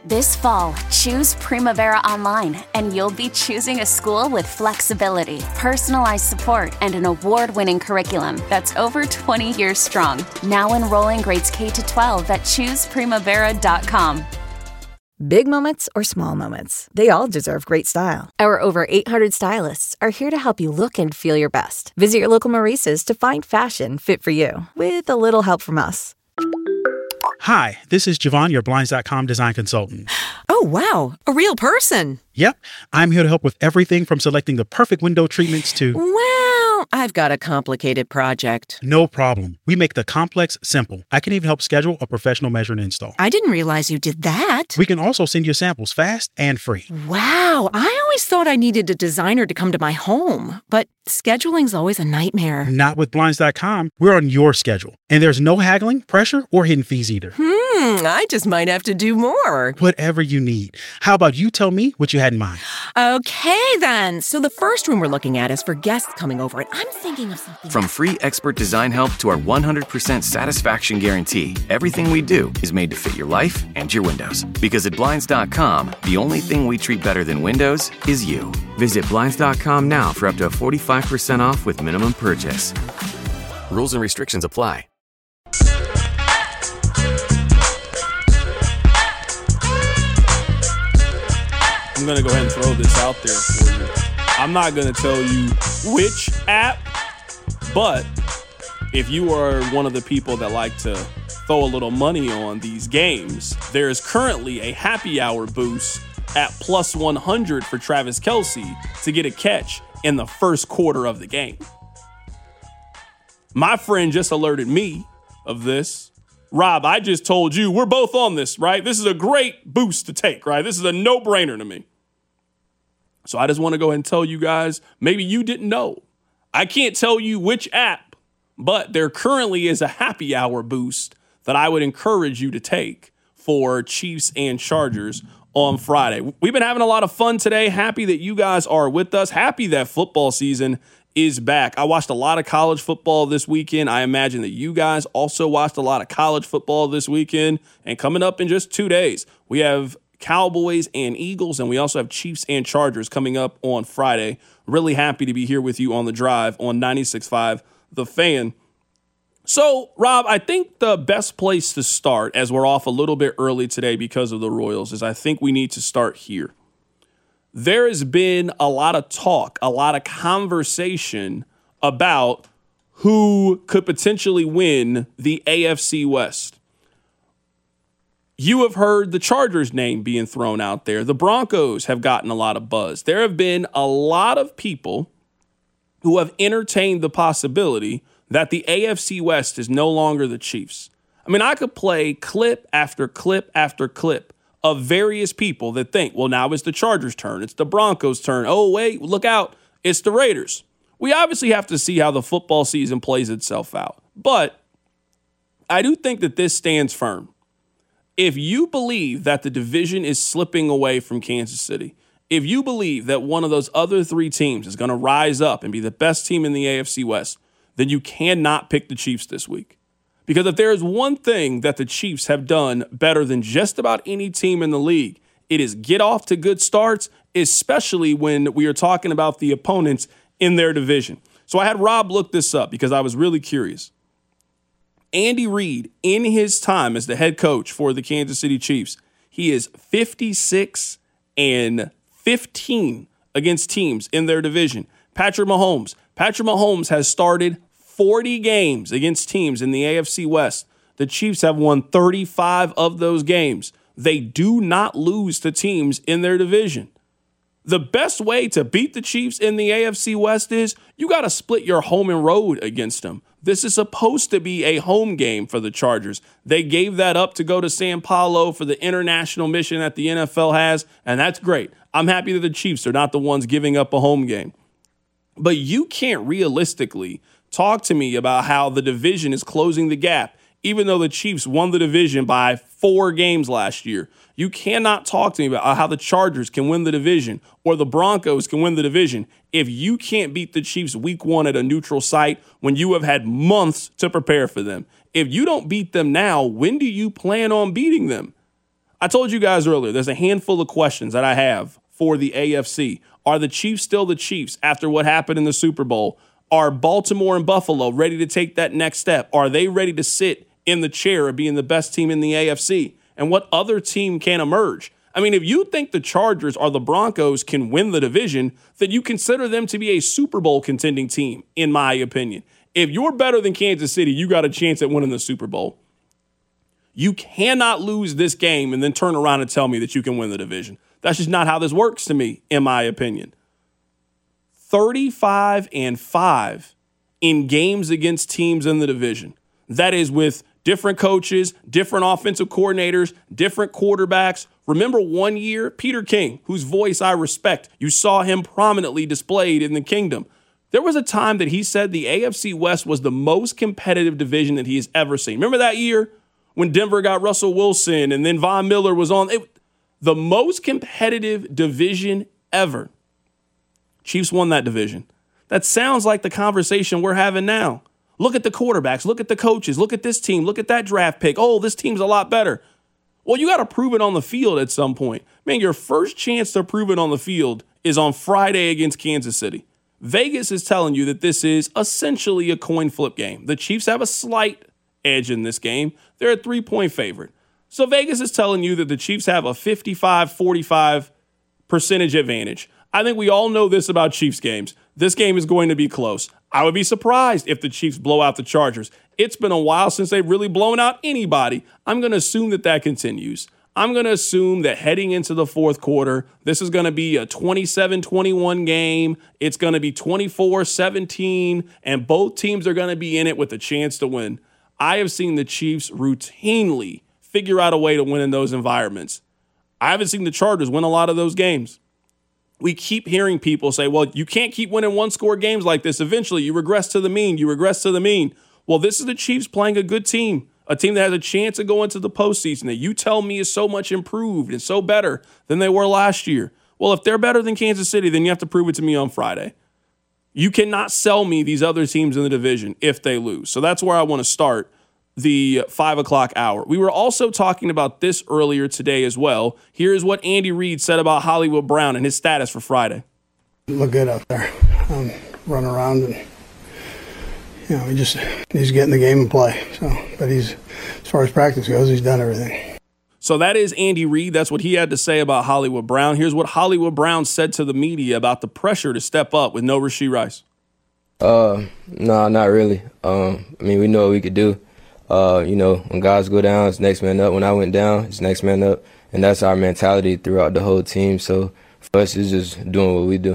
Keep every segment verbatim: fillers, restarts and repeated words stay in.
This fall, choose Primavera Online, and you'll be choosing a school with flexibility, personalized support, and an award-winning curriculum that's over twenty years strong. Now enrolling grades K to twelve at choose primavera dot com. Big moments or small moments, they all deserve great style. Our over eight hundred stylists are here to help you look and feel your best. Visit your local Maurice's to find fashion fit for you, with a little help from us. Hi, this is Javon, your Blinds dot com design consultant. Oh, wow. A real person. Yep. I'm here to help with everything from selecting the perfect window treatments to... Well, I've got a complicated project. No problem. We make the complex simple. I can even help schedule a professional measure and install. I didn't realize you did that. We can also send you samples fast and free. Wow. I always thought I needed a designer to come to my home, but scheduling's always a nightmare. Not with Blinds dot com. We're on your schedule. And there's no haggling, pressure, or hidden fees either. Hmm, I just might have to do more. Whatever you need. How about you tell me what you had in mind? Okay, then. So the first room we're looking at is for guests coming over, and I'm thinking of something... From free expert design help to our one hundred percent satisfaction guarantee, everything we do is made to fit your life and your windows. Because at Blinds dot com, the only thing we treat better than windows is you. Visit Blinds dot com now for up to forty-five percent off with minimum purchase. Rules and restrictions apply. I'm going to go ahead and throw this out there for you. I'm not going to tell you which app, but if you are one of the people that like to throw a little money on these games, there is currently a happy hour boost at plus one hundred for Travis Kelce to get a catch in the first quarter of the game. My friend just alerted me of this. Rob, I just told you we're both on this, right? This is a great boost to take, right? This is a no-brainer to me. So I just want to go ahead and tell you guys, maybe you didn't know. I can't tell you which app, but there currently is a happy hour boost that I would encourage you to take for Chiefs and Chargers on Friday. We've been having a lot of fun today. Happy that you guys are with us. Happy that football season is back. I watched a lot of college football this weekend. I imagine that you guys also watched a lot of college football this weekend. And coming up in just two days, we have Cowboys and Eagles, and we also have Chiefs and Chargers coming up on Friday. Really happy to be here with you on the drive on ninety-six point five The Fan. So, Rob, I think the best place to start, as we're off a little bit early today because of the Royals, is I think we need to start here. There has been a lot of talk, a lot of conversation about who could potentially win the A F C West. You have heard the Chargers name being thrown out there. The Broncos have gotten a lot of buzz. There have been a lot of people who have entertained the possibility that the A F C West is no longer the Chiefs. I mean, I could play clip after clip after clip of various people that think, well, now it's the Chargers' turn. It's the Broncos' turn. Oh, wait, look out. It's the Raiders. We obviously have to see how the football season plays itself out. But I do think that this stands firm. If you believe that the division is slipping away from Kansas City, if you believe that one of those other three teams is going to rise up and be the best team in the A F C West, then you cannot pick the Chiefs this week. Because if there is one thing that the Chiefs have done better than just about any team in the league, it is get off to good starts, especially when we are talking about the opponents in their division. So I had Rob look this up because I was really curious. Andy Reid, in his time as the head coach for the Kansas City Chiefs, he is fifty-six and fifteen against teams in their division. Patrick Mahomes. Patrick Mahomes has started forty games against teams in the A F C West. The Chiefs have won thirty-five of those games. They do not lose to teams in their division. The best way to beat the Chiefs in the A F C West is you got to split your home and road against them. This is supposed to be a home game for the Chargers. They gave that up to go to Sao Paulo for the international mission that the N F L has, and that's great. I'm happy that the Chiefs are not the ones giving up a home game. But you can't realistically talk to me about how the division is closing the gap, even though the Chiefs won the division by four games last year. You cannot talk to me about how the Chargers can win the division or the Broncos can win the division if you can't beat the Chiefs week one at a neutral site when you have had months to prepare for them. If you don't beat them now, when do you plan on beating them? I told you guys earlier, there's a handful of questions that I have for the A F C. Are the Chiefs still the Chiefs after what happened in the Super Bowl? Are Baltimore and Buffalo ready to take that next step? Are they ready to sit in the chair of being the best team in the A F C? And what other team can emerge? I mean, if you think the Chargers or the Broncos can win the division, then you consider them to be a Super Bowl contending team, in my opinion. If you're better than Kansas City, you got a chance at winning the Super Bowl. You cannot lose this game and then turn around and tell me that you can win the division. That's just not how this works to me, in my opinion. thirty-five and five in games against teams in the division. That is with different coaches, different offensive coordinators, different quarterbacks. Remember one year, Peter King, whose voice I respect, you saw him prominently displayed in the kingdom. There was a time that he said the A F C West was the most competitive division that he has ever seen. Remember that year when Denver got Russell Wilson and then Von Miller was on? It, the most competitive division ever. Chiefs won that division. That sounds like the conversation we're having now. Look at the quarterbacks. Look at the coaches. Look at this team. Look at that draft pick. Oh, this team's a lot better. Well, you got to prove it on the field at some point. Man, your first chance to prove it on the field is on Friday against Kansas City. Vegas is telling you that this is essentially a coin flip game. The Chiefs have a slight edge in this game. They're a three-point favorite. So Vegas is telling you that the Chiefs have a fifty-five forty-five percentage advantage. I think we all know this about Chiefs games. This game is going to be close. I would be surprised if the Chiefs blow out the Chargers. It's been a while since they've really blown out anybody. I'm going to assume that that continues. I'm going to assume that heading into the fourth quarter, this is going to be a twenty-seven twenty-one game. It's going to be twenty-four seventeen, and both teams are going to be in it with a chance to win. I have seen the Chiefs routinely figure out a way to win in those environments. I haven't seen the Chargers win a lot of those games. We keep hearing people say, well, you can't keep winning one-score games like this. Eventually, you regress to the mean. You regress to the mean. Well, this is the Chiefs playing a good team, a team that has a chance of going to the postseason that you tell me is so much improved and so better than they were last year. Well, if they're better than Kansas City, then you have to prove it to me on Friday. You cannot sell me these other teams in the division if they lose. So that's where I want to start the five o'clock hour. We were also talking about this earlier today as well. Here is what Andy Reid said about Hollywood Brown and his status for Friday. Look good out there. Um, run around and, you know, he just he's getting the game and play. So, but he's, as far as practice goes, he's done everything. So that is Andy Reid. That's what he had to say about Hollywood Brown. Here's what Hollywood Brown said to the media about the pressure to step up with no Rashee Rice. Uh, no, not really. Um, I mean, we know what we could do. Uh, you know, when guys go down, it's next man up. When I went down, it's next man up. And that's our mentality throughout the whole team. So for us, it's just doing what we do.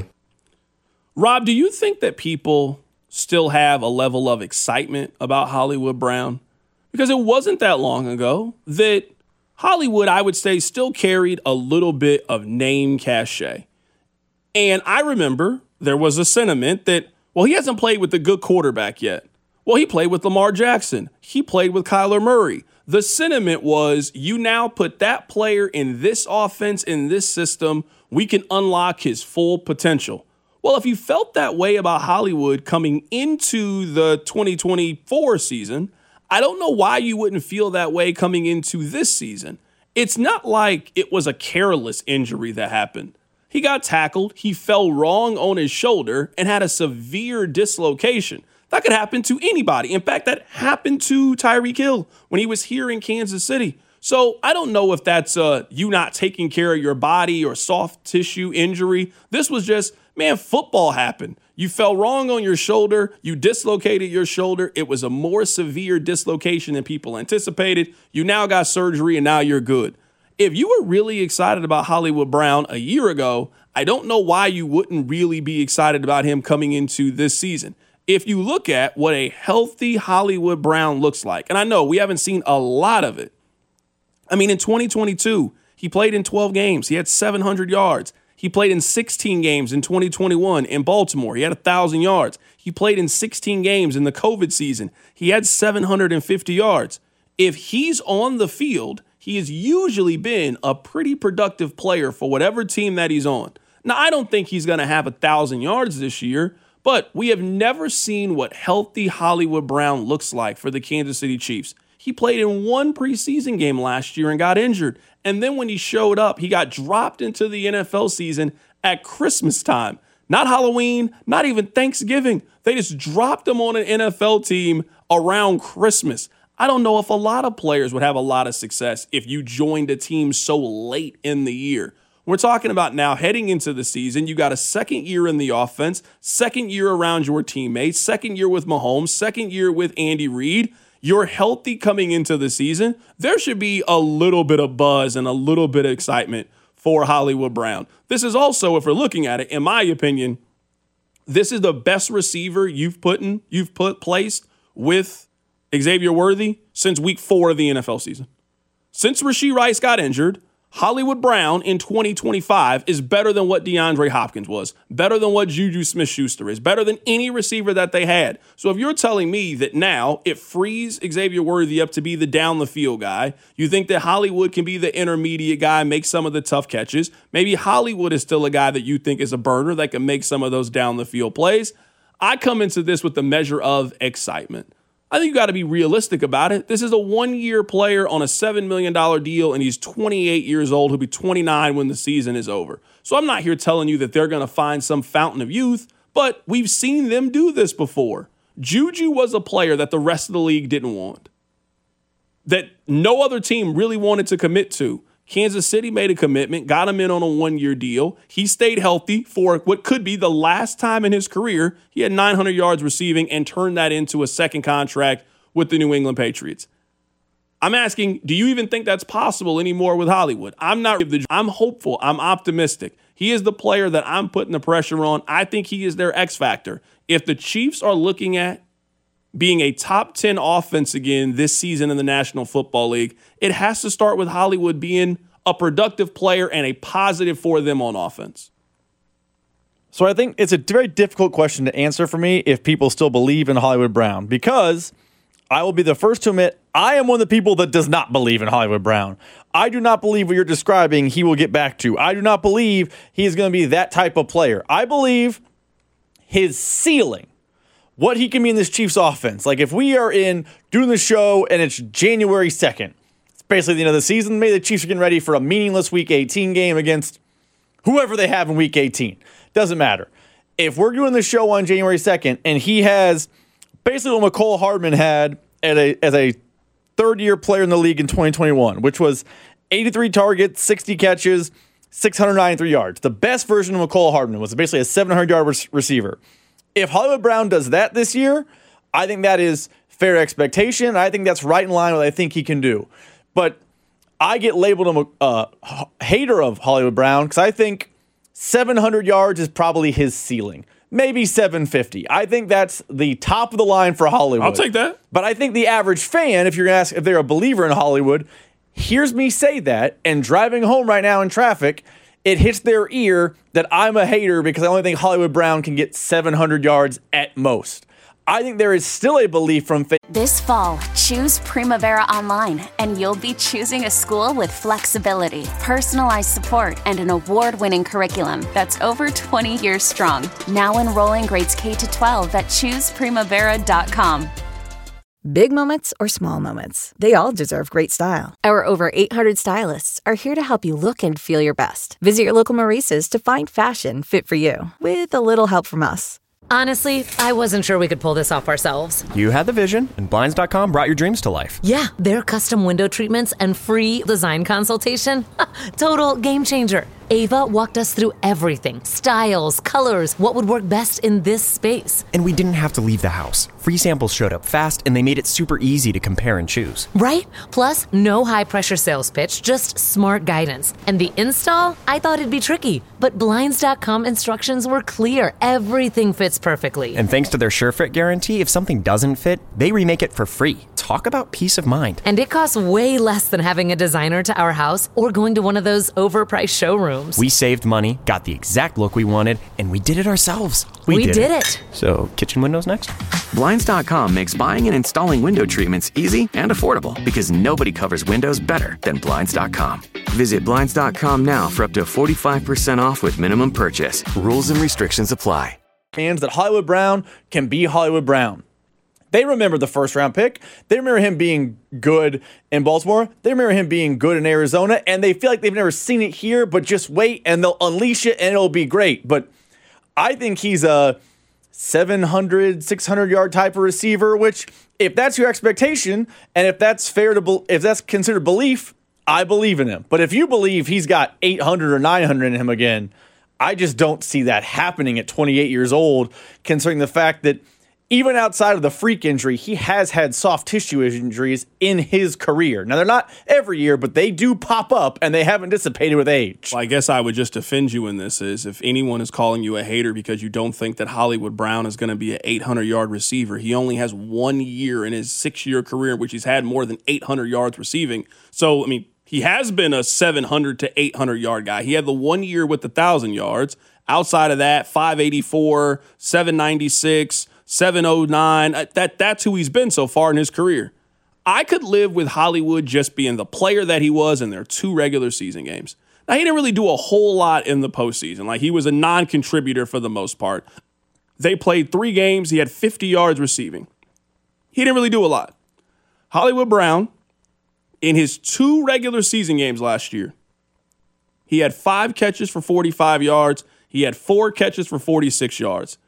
Rob, do you think that people still have a level of excitement about Hollywood Brown? Because it wasn't that long ago that Hollywood, I would say, still carried a little bit of name cachet. And I remember there was a sentiment that, well, he hasn't played with a good quarterback yet. Well, he played with Lamar Jackson. He played with Kyler Murray. The sentiment was, you now put that player in this offense, in this system, we can unlock his full potential. Well, if you felt that way about Hollywood coming into the twenty twenty-four season, I don't know why you wouldn't feel that way coming into this season. It's not like it was a careless injury that happened. He got tackled, he fell wrong on his shoulder, and had a severe dislocation. That could happen to anybody. In fact, that happened to Tyreek Hill when he was here in Kansas City. So I don't know if that's uh, you not taking care of your body or soft tissue injury. This was just, man, football happened. You fell wrong on your shoulder. You dislocated your shoulder. It was a more severe dislocation than people anticipated. You now got surgery and now you're good. If you were really excited about Hollywood Brown a year ago, I don't know why you wouldn't really be excited about him coming into this season. If you look at what a healthy Hollywood Brown looks like, and I know we haven't seen a lot of it. I mean, in twenty twenty-two, he played in twelve games. He had seven hundred yards. He played in sixteen games in twenty twenty-one in Baltimore. He had one thousand yards. He played in sixteen games in the COVID season. He had seven hundred fifty yards. If he's on the field, he has usually been a pretty productive player for whatever team that he's on. Now, I don't think he's going to have one thousand yards this year, but we have never seen what healthy Hollywood Brown looks like for the Kansas City Chiefs. He played in one preseason game last year and got injured. And then when he showed up, he got dropped into the N F L season at Christmas time. Not Halloween, not even Thanksgiving. They just dropped him on an N F L team around Christmas. I don't know if a lot of players would have a lot of success if you joined a team so late in the year. We're talking about now heading into the season. You got a second year in the offense, second year around your teammates, second year with Mahomes, second year with Andy Reid. You're healthy coming into the season. There should be a little bit of buzz and a little bit of excitement for Hollywood Brown. This is also, if we're looking at it, in my opinion, this is the best receiver you've put in, you've put placed with Xavier Worthy since week four of the N F L season. Since Rashee Rice got injured, Hollywood Brown in twenty twenty-five is better than what DeAndre Hopkins was, better than what Juju Smith-Schuster is, better than any receiver that they had. So if you're telling me that now it frees Xavier Worthy up to be the down the field guy, you think that Hollywood can be the intermediate guy, make some of the tough catches, maybe Hollywood is still a guy that you think is a burner that can make some of those down the field plays. I come into this with the measure of excitement. I think you got to be realistic about it. This is a one-year player on a seven million dollars deal, and he's twenty-eight years old. He'll be twenty-nine when the season is over. So I'm not here telling you that they're going to find some fountain of youth, but we've seen them do this before. Juju was a player that the rest of the league didn't want, that no other team really wanted to commit to. Kansas City made a commitment, got him in on a one-year deal. He stayed healthy for what could be the last time in his career. He had nine hundred yards receiving and turned that into a second contract with the New England Patriots. I'm asking, do you even think that's possible anymore with Hollywood? I'm not. I'm hopeful. I'm optimistic. He is the player that I'm putting the pressure on. I think he is their X factor. If the Chiefs are looking at being a top ten offense again this season in the National Football League, it has to start with Hollywood being a productive player and a positive for them on offense. So I think it's a very difficult question to answer for me if people still believe in Hollywood Brown, because I will be the first to admit I am one of the people that does not believe in Hollywood Brown. I do not believe what you're describing he will get back to. I do not believe he is going to be that type of player. I believe his ceiling, what he can be in this Chiefs offense. Like if we are in doing the show and it's January second, it's basically the end of the season. Maybe the Chiefs are getting ready for a meaningless Week eighteen game against whoever they have in Week eighteen. Doesn't matter. If we're doing the show on January second and he has basically what McCole Hardman had at a, as a third-year player in the league in twenty twenty-one, which was eighty-three targets, sixty catches, six hundred ninety-three yards. The best version of McCole Hardman was basically a seven hundred yard re- receiver. If Hollywood Brown does that this year, I think that is fair expectation. I think that's right in line with what I think he can do. But I get labeled a uh, hater of Hollywood Brown because I think seven hundred yards is probably his ceiling. Maybe seven fifty. I think that's the top of the line for Hollywood. I'll take that. But I think the average fan, if you're going to ask if they're a believer in Hollywood, hears me say that, and driving home right now in traffic, it hits their ear that I'm a hater because I only think Hollywood Brown can get seven hundred yards at most. I think there is still a belief from fans. This fall, choose Primavera Online, and you'll be choosing a school with flexibility, personalized support, and an award-winning curriculum that's over twenty years strong. Now enrolling grades K to twelve at choose primavera dot com. Big moments or small moments, they all deserve great style. Our over eight hundred stylists are here to help you look and feel your best. Visit your local Maurice's to find fashion fit for you, with a little help from us. Honestly, I wasn't sure we could pull this off ourselves. You had the vision, and Blinds dot com brought your dreams to life. Yeah, their custom window treatments and free design consultation. Total game changer. Ava walked us through everything. Styles, colors, what would work best in this space. And we didn't have to leave the house. Free samples showed up fast, and they made it super easy to compare and choose. Right? Plus, no high-pressure sales pitch, just smart guidance. And the install? I thought it'd be tricky. But Blinds dot com instructions were clear. Everything fits perfectly. And thanks to their SureFit guarantee, if something doesn't fit, they remake it for free. Talk about peace of mind. And it costs way less than having a designer to our house or going to one of those overpriced showrooms. We saved money, got the exact look we wanted, and we did it ourselves. We, we did, did it. it. So, kitchen windows next? Blinds dot com makes buying and installing window treatments easy and affordable because nobody covers windows better than Blinds dot com. Visit Blinds dot com now for up to forty-five percent off with minimum purchase. Rules and restrictions apply. Fans that Hollywood Brown can be Hollywood Brown. They remember the first round pick. They remember him being good in Baltimore. They remember him being good in Arizona. And they feel like they've never seen it here, but just wait and they'll unleash it and it'll be great. But I think he's a seven hundred, six hundred yard type of receiver, which if that's your expectation and if that's fair to, be- if that's considered belief, I believe in him. But if you believe he's got eight hundred or nine hundred in him again, I just don't see that happening at twenty-eight years old, considering the fact that even outside of the freak injury, he has had soft tissue injuries in his career. Now, they're not every year, but they do pop up, and they haven't dissipated with age. Well, I guess I would just defend you in this is if anyone is calling you a hater because you don't think that Hollywood Brown is going to be an eight hundred yard receiver, he only has one year in his six-year career in which he's had more than eight hundred yards receiving. So, I mean, he has been a seven hundred to eight hundred yard guy. He had the one year with the one thousand yards. Outside of that, five eighty-four, seven ninety-six, seven oh nine. That, that's who he's been so far in his career. I could live with Hollywood just being the player that he was in their two regular season games. Now, he didn't really do a whole lot in the postseason. Like, he was a non-contributor for the most part. They played three games. He had fifty yards receiving. He didn't really do a lot. Hollywood Brown, in his two regular season games last year, he had five catches for forty-five yards. He had four catches for forty-six yards.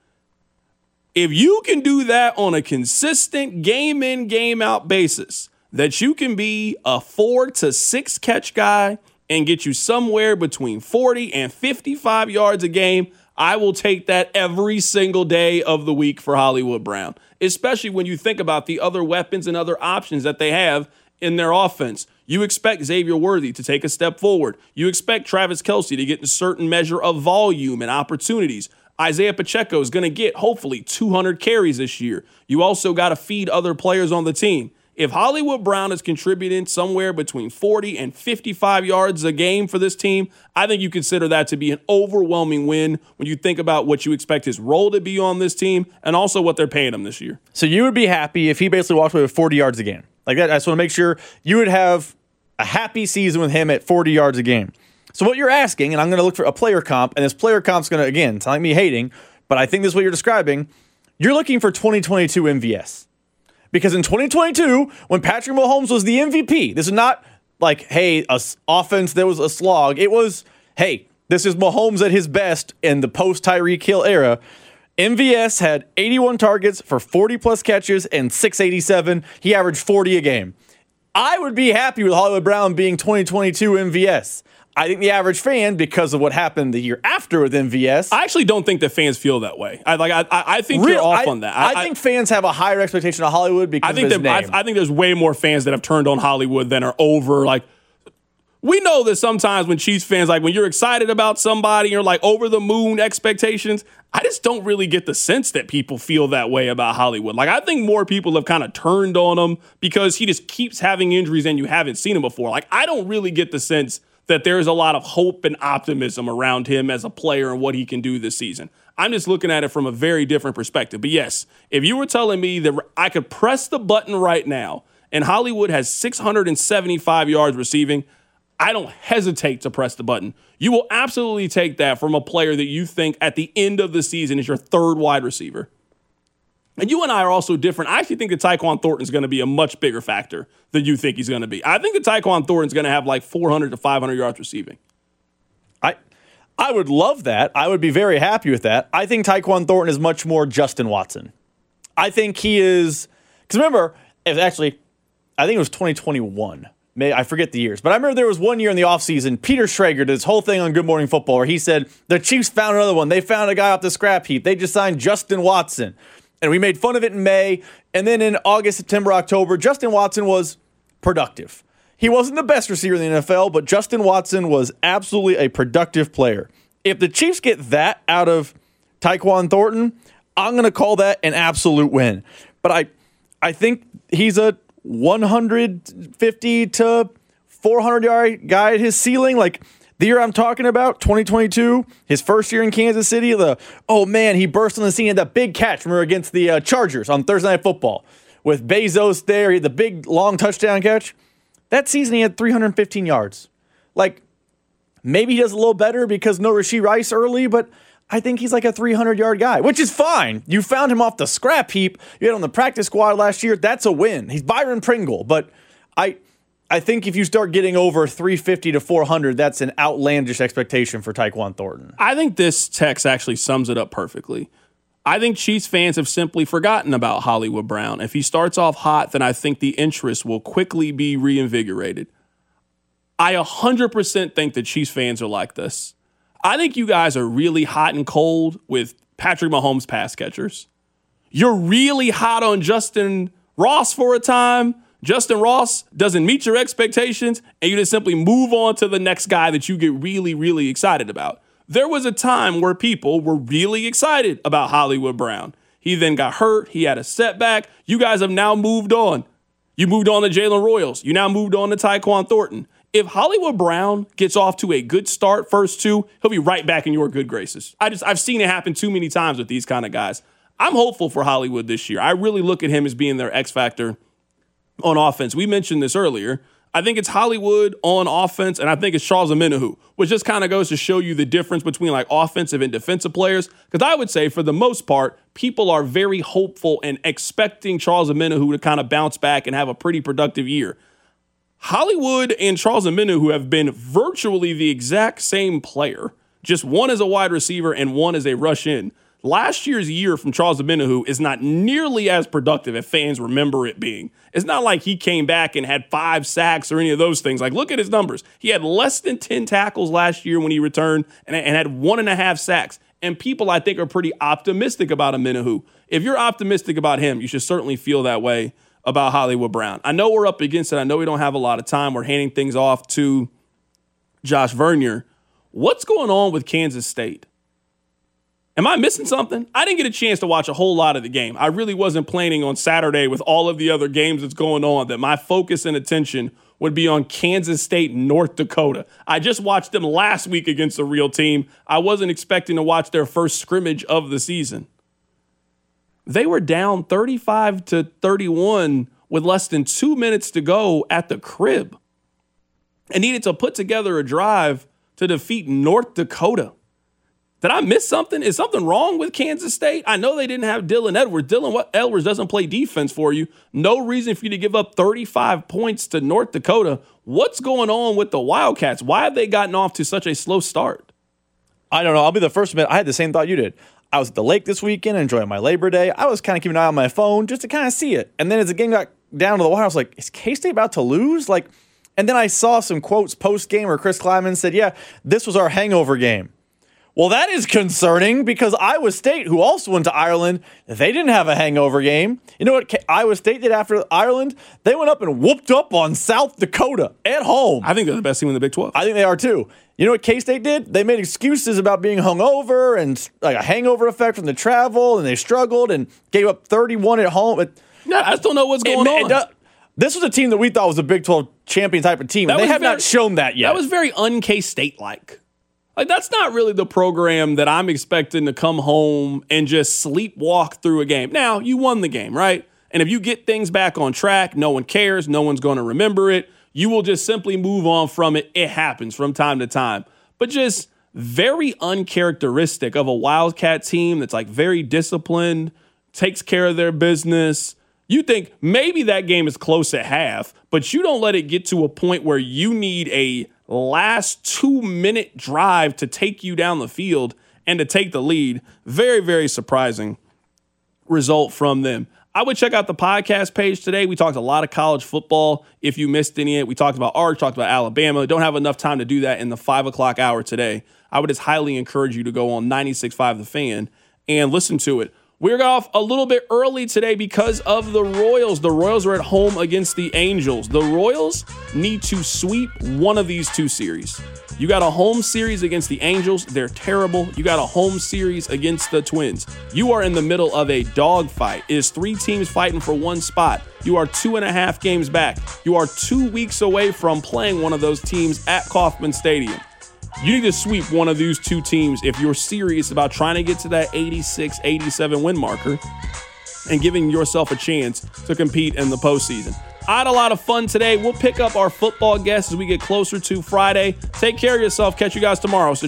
If you can do that on a consistent game in, game out basis, that you can be a four to six catch guy and get you somewhere between forty and fifty-five yards a game, I will take that every single day of the week for Hollywood Brown, especially when you think about the other weapons and other options that they have in their offense. You expect Xavier Worthy to take a step forward. You expect Travis Kelce to get a certain measure of volume and opportunities. Isaiah Pacheco is going to get, hopefully, two hundred carries this year. You also got to feed other players on the team. If Hollywood Brown is contributing somewhere between forty and fifty-five yards a game for this team, I think you consider that to be an overwhelming win when you think about what you expect his role to be on this team and also what they're paying him this year. So you would be happy if he basically walked away with forty yards a game. Like that, I just want to make sure you would have a happy season with him at forty yards a game. So what you're asking, and I'm going to look for a player comp, and this player comp's going to, again, it's not like me hating, but I think this is what you're describing. You're looking for twenty twenty-two M V S. Because in twenty twenty-two, when Patrick Mahomes was the M V P, this is not like, hey, a offense that was a slog. It was, hey, this is Mahomes at his best in the post-Tyreek Hill era. M V S had eighty-one targets for forty-plus catches and six eighty-seven. He averaged forty a game. I would be happy with Hollywood Brown being twenty twenty-two M V S. I think the average fan, because of what happened the year after with M V S, I actually don't think that fans feel that way. I like. I, I think real, you're off I, on that. I, I think fans have a higher expectation of Hollywood because I think of his that, name. I, I think there's way more fans that have turned on Hollywood than are over. Like, we know that sometimes when Chiefs fans, like when you're excited about somebody, you're like over the moon expectations. I just don't really get the sense that people feel that way about Hollywood. Like, I think more people have kind of turned on him because he just keeps having injuries and you haven't seen him before. Like, I don't really get the sense that there's a lot of hope and optimism around him as a player and what he can do this season. I'm just looking at it from a very different perspective. But yes, if you were telling me that I could press the button right now and Hollywood has six hundred seventy-five yards receiving, I don't hesitate to press the button. You will absolutely take that from a player that you think at the end of the season is your third wide receiver. And you and I are also different. I actually think that Tyquan Thornton is going to be a much bigger factor than you think he's going to be. I think that Tyquan Thornton is going to have like four hundred to five hundred yards receiving. I I would love that. I would be very happy with that. I think Tyquan Thornton is much more Justin Watson. I think he is, because remember, it was actually, I think it was twenty twenty-one. May, I forget the years, but I remember there was one year in the offseason, Peter Schrager did this whole thing on Good Morning Football where he said, the Chiefs found another one. They found a guy off the scrap heap. They just signed Justin Watson. And we made fun of it in May. And then in August, September, October, Justin Watson was productive. He wasn't the best receiver in the N F L, but Justin Watson was absolutely a productive player. If the Chiefs get that out of Tyquan Thornton, I'm going to call that an absolute win. But I, I think he's a one fifty to four hundred yard guy at his ceiling. Like the year I'm talking about, twenty twenty-two, his first year in Kansas City, the, oh man, he burst on the scene, had that big catch from her against the uh, Chargers on Thursday Night Football. With Bezos there, he had the big, long touchdown catch. That season, he had three hundred fifteen yards. Like, maybe he does a little better because no Rashee Rice early, but I think he's like a three hundred yard guy, which is fine. You found him off the scrap heap. You had him on the practice squad last year. That's a win. He's Byron Pringle. But I I think if you start getting over three fifty to four hundred, that's an outlandish expectation for Tyquan Thornton. I think this text actually sums it up perfectly. I think Chiefs fans have simply forgotten about Hollywood Brown. If he starts off hot, then I think the interest will quickly be reinvigorated. I one hundred percent think that Chiefs fans are like this. I think you guys are really hot and cold with Patrick Mahomes pass catchers. You're really hot on Justin Ross for a time. Justin Ross doesn't meet your expectations, and you just simply move on to the next guy that you get really, really excited about. There was a time where people were really excited about Hollywood Brown. He then got hurt. He had a setback. You guys have now moved on. You moved on to Jalen Royals. You now moved on to Tyquan Thornton. If Hollywood Brown gets off to a good start first two, he'll be right back in your good graces. I just, I've seen it happen too many times with these kind of guys. I'm hopeful for Hollywood this year. I really look at him as being their X factor on offense. We mentioned this earlier. I think it's Hollywood on offense, and I think it's Charles Omenihu, which just kind of goes to show you the difference between like offensive and defensive players. Because I would say for the most part, people are very hopeful and expecting Charles Omenihu to kind of bounce back and have a pretty productive year. Hollywood and Charles Omenihu have been virtually the exact same player. Just one is a wide receiver and one is a rush in. Last year's year from Charles Omenihu is not nearly as productive as fans remember it being. It's not like he came back and had five sacks or any of those things. Like, look at his numbers. He had less than ten tackles last year when he returned and, and had one and a half sacks. And people, I think, are pretty optimistic about Omenihu. If you're optimistic about him, you should certainly feel that way about Hollywood Brown. I know we're up against it. I know we don't have a lot of time. We're handing things off to Josh Vernier. What's going on with Kansas State? Am I missing something? I didn't get a chance to watch a whole lot of the game. I really wasn't planning on Saturday with all of the other games that's going on that my focus and attention would be on Kansas State, North Dakota. I just watched them last week against a real team. I wasn't expecting to watch their first scrimmage of the season. They were down thirty-five to thirty-one with less than two minutes to go at the crib and needed to put together a drive to defeat North Dakota. Did I miss something? Is something wrong with Kansas State? I know they didn't have Dylan Edwards. Dylan Edwards doesn't play defense for you. No reason for you to give up thirty-five points to North Dakota. What's going on with the Wildcats? Why have they gotten off to such a slow start? I don't know. I'll be the first to admit, I had the same thought you did. I was at the lake this weekend enjoying my Labor Day. I was kind of keeping an eye on my phone just to kind of see it. And then as the game got down to the wire, I was like, is K-State about to lose? Like, and then I saw some quotes post-game where Chris Kleiman said, yeah, this was our hangover game. Well, that is concerning because Iowa State, who also went to Ireland, they didn't have a hangover game. You know what Iowa State did after Ireland? They went up and whooped up on South Dakota at home. I think they're the best team in the Big twelve. I think they are too. You know what K-State did? They made excuses about being hungover and like a hangover effect from the travel, and they struggled and gave up thirty-one at home. It, no, I just don't know what's going it, on. It, it, this was a team that we thought was a Big twelve champion type of team, and they have very, not shown that yet. That was very un-K-State-like. Like, that's not really the program that I'm expecting to come home and just sleepwalk through a game. Now, you won the game, right? And if you get things back on track, no one cares. No one's going to remember it. You will just simply move on from it. It happens from time to time. But just very uncharacteristic of a Wildcat team that's like very disciplined, takes care of their business. You think maybe that game is close at half, but you don't let it get to a point where you need a last two-minute drive to take you down the field and to take the lead. Very, very surprising result from them. I would check out the podcast page today. We talked a lot of college football. If you missed any of it, we talked about Arch, talked about Alabama. Don't have enough time to do that in the five o'clock hour today. I would just highly encourage you to go on ninety-six point five The Fan and listen to it. We're off a little bit early today because of the Royals. The Royals are at home against the Angels. The Royals need to sweep one of these two series. You got a home series against the Angels. They're terrible. You got a home series against the Twins. You are in the middle of a dogfight. It is three teams fighting for one spot. You are two and a half games back. You are two weeks away from playing one of those teams at Kauffman Stadium. You need to sweep one of these two teams if you're serious about trying to get to that eighty-six, eighty-seven win marker and giving yourself a chance to compete in the postseason. I had a lot of fun today. We'll pick up our football guests as we get closer to Friday. Take care of yourself. Catch you guys tomorrow. It's The Drive.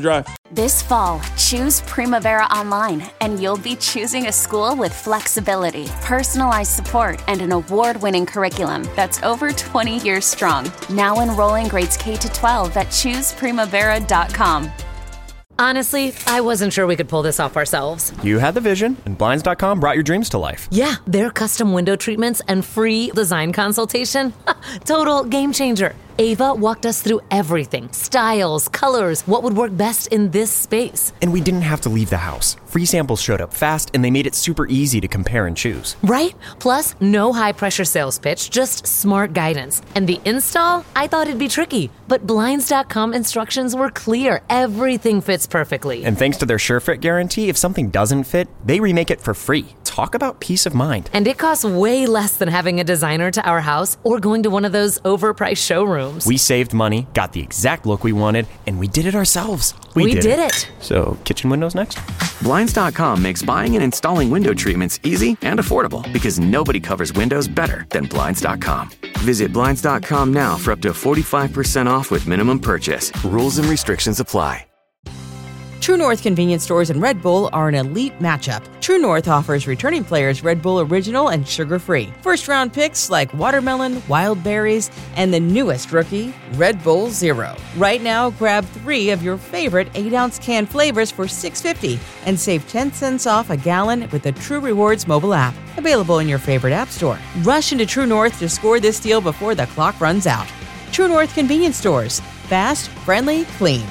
This fall, choose Primavera Online, and you'll be choosing a school with flexibility, personalized support, and an award-winning curriculum that's over twenty years strong. Now enrolling grades K to twelve at choose primavera dot com. Honestly, I wasn't sure we could pull this off ourselves. You had the vision, and Blinds dot com brought your dreams to life. Yeah, their custom window treatments and free design consultation. Total game changer. Ava walked us through everything. Styles, colors, what would work best in this space. And we didn't have to leave the house. Free samples showed up fast, and they made it super easy to compare and choose. Right? Plus, no high-pressure sales pitch, just smart guidance. And the install? I thought it'd be tricky, but Blinds dot com instructions were clear. Everything fits perfectly. And thanks to their SureFit guarantee, if something doesn't fit, they remake it for free. Talk about peace of mind. And it costs way less than having a designer to our house or going to one of those overpriced showrooms. We saved money, got the exact look we wanted, and we did it ourselves. We, we did, did it. it. So, kitchen windows next? Blinds dot com makes buying and installing window treatments easy and affordable because nobody covers windows better than Blinds dot com. Visit Blinds dot com now for up to forty-five percent off with minimum purchase. Rules and restrictions apply. True North convenience stores and Red Bull are an elite matchup. True North offers returning players Red Bull Original and sugar-free. First-round picks like watermelon, wild berries, and the newest rookie, Red Bull Zero. Right now, grab three of your favorite eight-ounce can flavors for six dollars and fifty cents and save ten cents off a gallon with the True Rewards mobile app. Available in your favorite app store. Rush into True North to score this deal before the clock runs out. True North convenience stores. Fast, friendly, clean.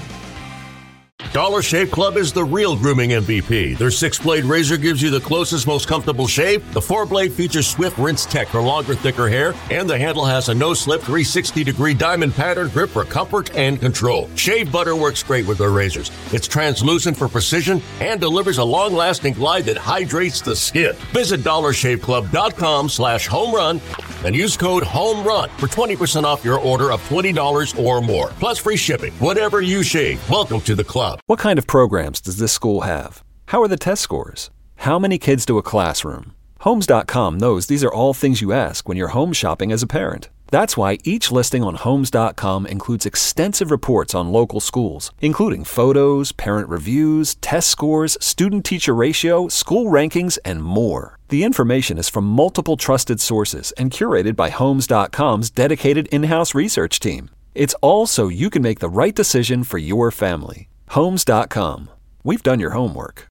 Dollar Shave Club is the real grooming M V P. Their six-blade razor gives you the closest, most comfortable shave. The four-blade features Swift Rinse Tech for longer, thicker hair. And the handle has a no-slip three hundred sixty degree diamond pattern grip for comfort and control. Shave butter works great with their razors. It's translucent for precision and delivers a long-lasting glide that hydrates the skin. Visit dollar shave club dot com slash home run and use code HOMERUN for twenty percent off your order of twenty dollars or more. Plus free shipping. Whatever you shave, welcome to the club. What kind of programs does this school have? How are the test scores? How many kids to a classroom? Homes dot com knows these are all things you ask when you're home shopping as a parent. That's why each listing on Homes dot com includes extensive reports on local schools, including photos, parent reviews, test scores, student-teacher ratio, school rankings, and more. The information is from multiple trusted sources and curated by Homes dot com's dedicated in-house research team. It's all so you can make the right decision for your family. Homes dot com. We've done your homework.